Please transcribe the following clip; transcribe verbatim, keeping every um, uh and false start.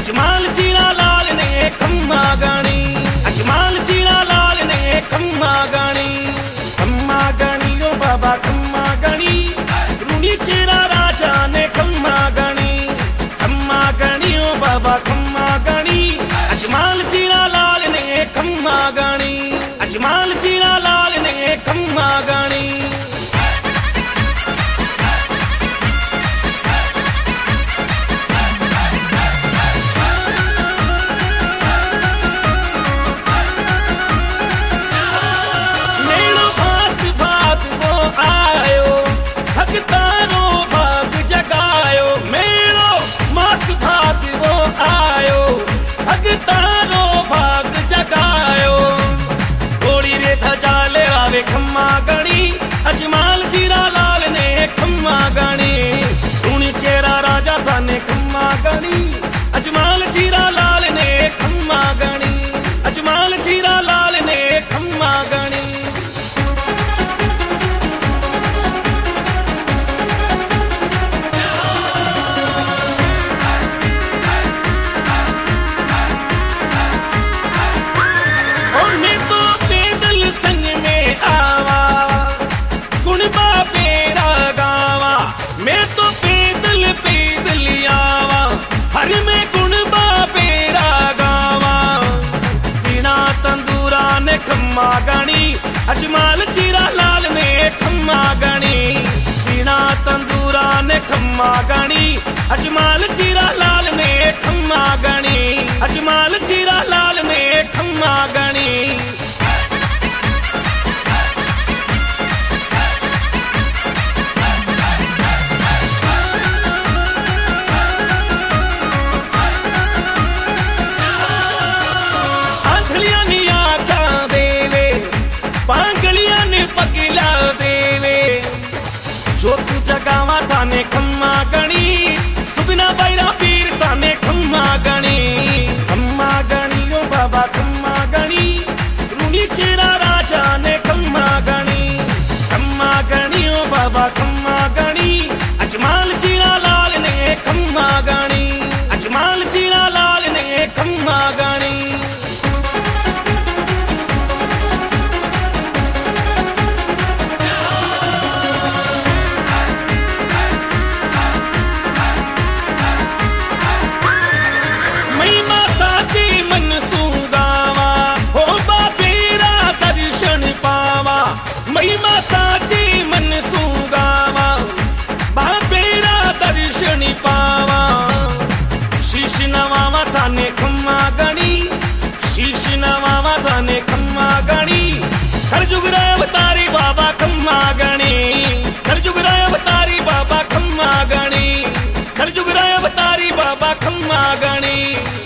अजमाल चीरा लाल ने खम्मा गणी, अजमाल चीरा लाल ने खम्मा गणी, खम्मा गणी ओ बाबा खम्मा गणी, रूनी चेरा राजा ने खम्मा गणी, खम्मा गणी ओ बाबा खम्मा गणी, अजमाल चीरा लाल ने खम्मा गणी, अजमाल चीरा लाल ने खम्मा गणी। खम्मा गणी अजमाल चीरा लाल ने खम्मा गणी, रूनी चेरा राजा था ने खम्मा गणी, अजमाल चीरा लाल ने खम्मा गणी, अजमाल चीरा लाल ने खम्मा गणी। खम्मा गणी अजमाल चीरा लाल ने खम्मा गणी, बिना तंदूरा ने खम्मा गणी, अजमाल चीरा लाल ने खम्मा गणी, अजमाल चीरा लाल ने खम्मा गणी। पगला देवे जो तू जगावा थाने खम्मा गणी, सुबिना बैरा पीर थाने खम्मा गणी, खम्मा गणी ओ बाबा खम्मा गणी, रूनी चेरा राजा ने खम्मा गणी, खम्मा गणी ओ बाबा खम्मा गणी, अजमाल चीरा लाल ने खम्मा गणी, अजमाल चीरा लाल ने खम्मा गणी। महिमा साची मन सुगावा बापेरा दर्शन पावा, शीश नवावा थाने खम्मा गणी, शीश नवावा थाने खम्मा गणी, खरजुगराय अवतारी बाबा खम्मा गणी, खरजुगराय अवतारी बाबा खम्मा गणी, खरजुगराय अवतारी बाबा खम्मा गणी।